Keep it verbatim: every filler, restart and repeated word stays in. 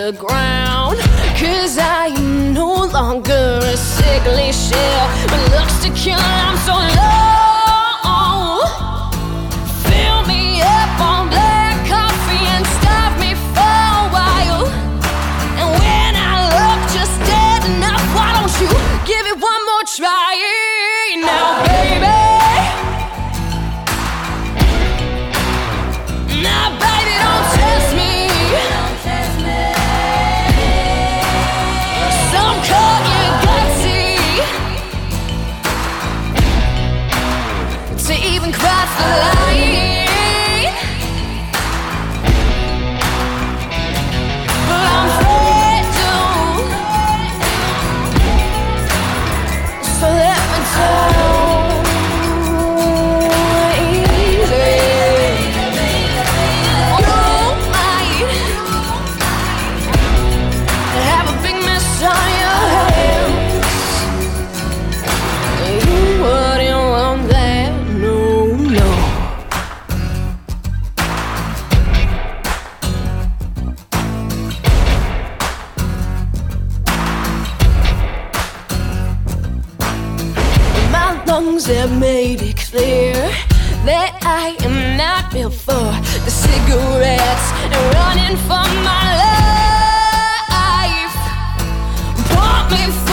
the ground. Cause I am no longer a sickly shell with looks to kill. I'm so low. Fill me up on black coffee and starve me for a while. And when I look just dead enough, why don't you give it one more try now, baby? Now, baby, don't test me. Some call you gutsy to even cross the line. But I'm afraid to. So let me tell. Have made it clear that I am not built for the cigarettes and running for my life. Put me